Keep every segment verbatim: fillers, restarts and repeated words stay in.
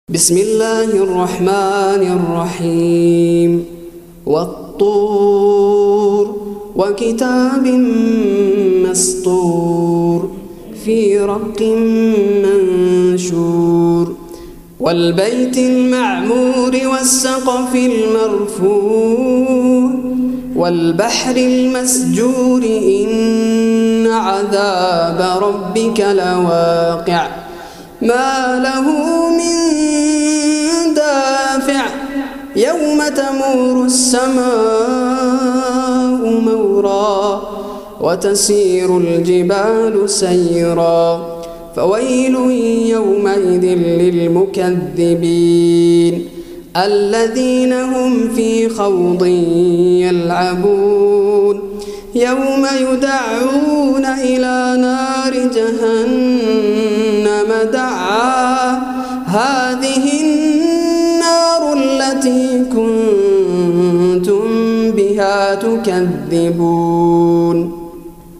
بسم الله الرحمن الرحيم والطور وكتاب مسطور في رق منشور والبيت المعمور والسقف المرفوع والبحر المسجور إن عذاب ربك لواقع ما له من دافع يوم تمور السماء مورا وتسير الجبال سيرا فويل يومئذ للمكذبين الذين هم في خوض يلعبون يوم يدعون إلى نار جهنم دعا هذه النار التي كنتم بها تكذبون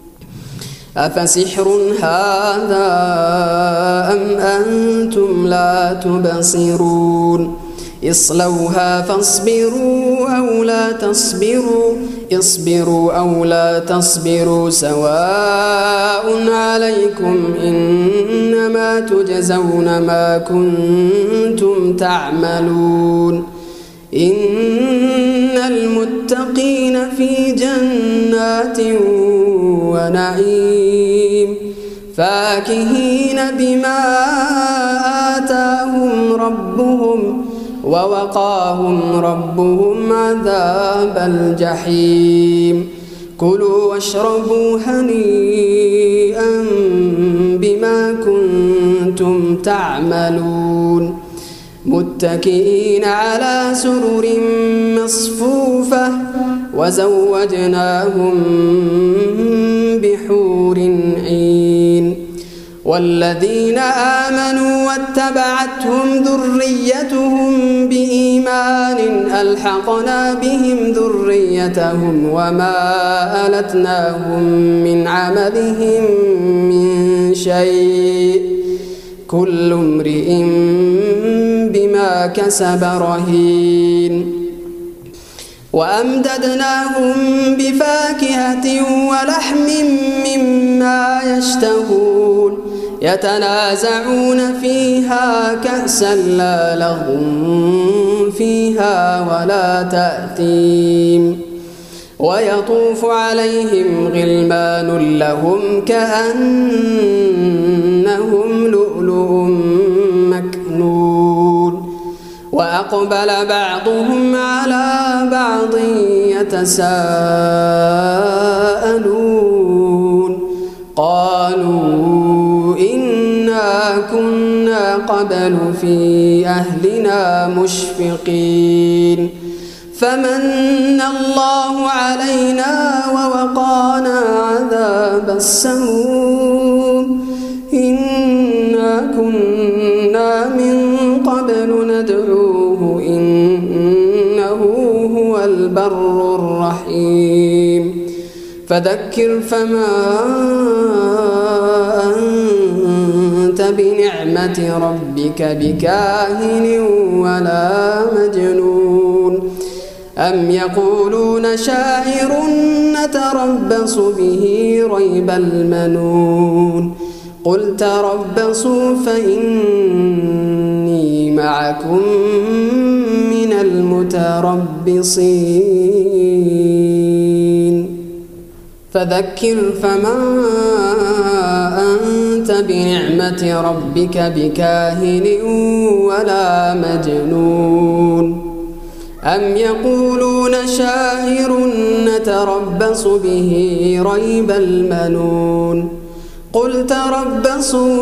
أفسحر هذا أم أنتم لا تبصرون اصلوها فاصبروا أو لا تصبروا اصبروا أو لا تصبروا سواء عليكم إنما تجزون ما كنتم تعملون إن المتقين في جنات ونعيم فاكهين بما آتاهم ربهم ووقاهم ربهم عذاب الجحيم كلوا واشربوا هنيئا بما كنتم تعملون متكئين على سرر مصفوفة وزوجناهم بحور عين والذين آمنوا واتبعتهم ذريتهم بإيمان ألحقنا بهم ذريتهم وما ألتناهم من عملهم من شيء كل امرئ بما كسب رهين وأمددناهم بفاكهة ولحم مما يشتهون يتنازعون فيها كأسا لا لغو فيها ولا تأثيم ويطوف عليهم غلمان لهم كأنهم لؤلؤ مكنون وأقبل بعضهم على بعض يتساءلون قالوا إنا كنا قبل في أهلنا مشفقين فمن الله علينا ووقانا عذاب السموم إنا كنا من قبل ندعوه إنه هو البر الرحيم فذكر فما أنت بنعمة ربك بكاهن ولا مجنون أم يقولون شاعر نتربص به ريب المنون قل تربصوا فإني معكم من المتربصين فذكر فما أنت بنعمة ربك بكاهن ولا مجنون أم يقولون شاعر نتربص به ريب المنون قل تربصوا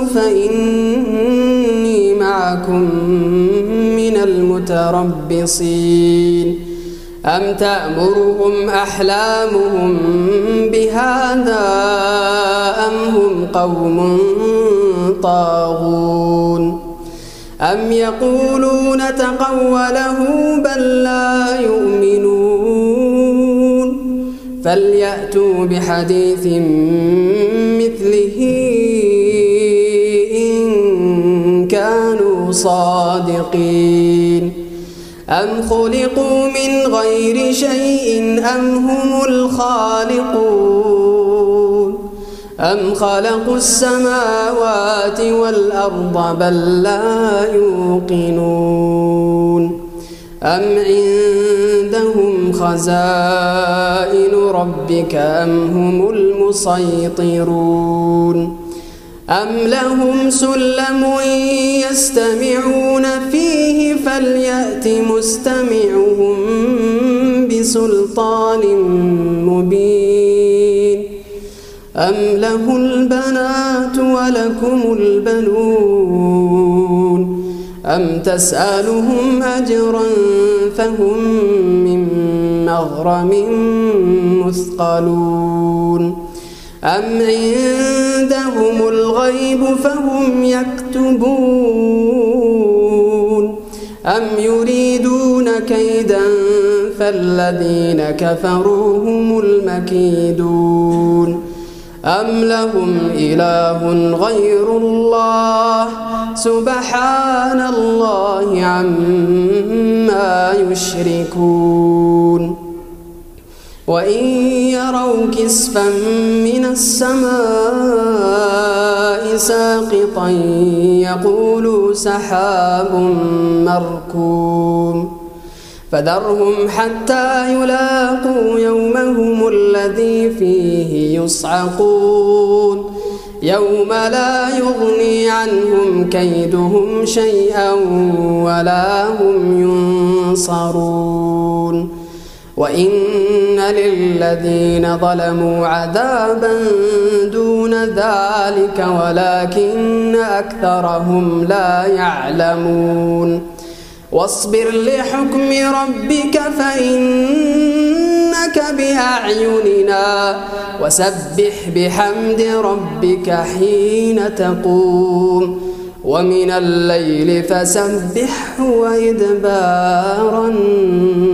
فإني معكم من المتربصين أم تأمرهم أحلامهم بهذا أم هم قوم طاغون أم يقولون تقوله بل لا يؤمنون فليأتوا بحديث مثله الصادقين أم خلقوا من غير شيء أم هم الخالقون أم خلقوا السماوات والأرض بل لا يوقنون أم عندهم خزائن ربك أم هم المسيطرون أم لهم سلم يستمعون فيه فليأت مستمعهم بسلطان مبين أم له البنات ولكم البنون أم تسألهم أجرا فهم من مغرم مثقلون أم عندهم الغيب فهم يكتبون أم يريدون كيدا فالذين كفروا هم المكيدون أم لهم إله غير الله سبحان الله عما يشركون وإن يروا كسفا من السماء ساقطا يقولوا سحاب مركوم فذرهم حتى يلاقوا يومهم الذي فيه يصعقون يوم لا يغني عنهم كيدهم شيئا ولا هم ينصرون وإن للذين ظلموا عذابا دون ذلك ولكن أكثرهم لا يعلمون واصبر لحكم ربك فإنك بأعيننا وسبح بحمد ربك حين تقوم ومن الليل فسبحه وإدبار النجوم.